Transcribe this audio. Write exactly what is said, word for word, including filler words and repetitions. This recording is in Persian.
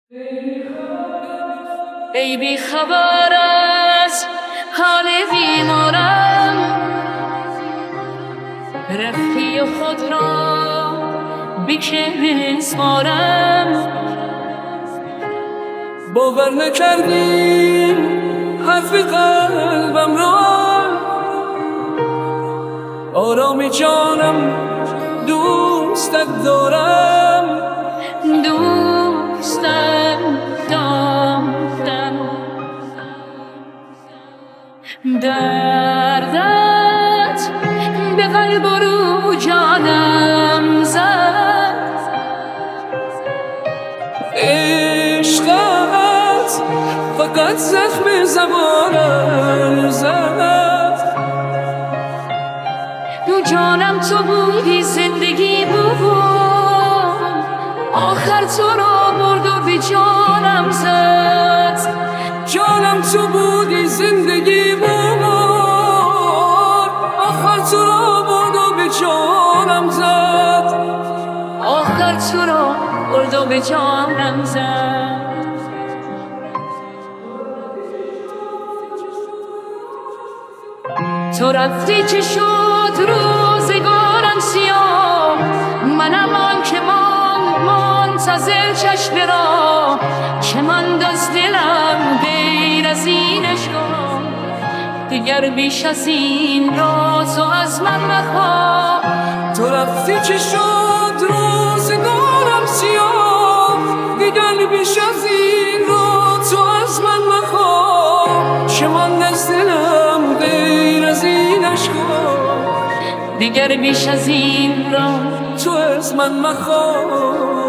ای بی خبر از حال بیمارم، رفتی و خود را بی که بسپارم. باور نکردی حرف قلبم را، آرامی جانم دوستت دارم. دوستت دارم، دردت به قلب و رو جانم زد. عشقت فقط زخم زبانم زد. دو جانم تو بودی، زندگی بود، آخر تو را برد و به جانم زد. جانم تو بودی، زندگی بود، آخر تو را برد و به جانم زد. آخر تو را برد و به جانم زد. تو رفتی چه شد روزگارم سیاه، منم آن که مان منتظر چشم را، که ماند از دلم غیر از این عشقا. دیگر بیش از این را تو از من مخواه. تو رفتی چه شد روزگارم سیاه، دیگر بیش از این را تو از من مخواه. چه ماند از دلم غیر از این عشقا. دیگر بیش از این را تو از من مخواه.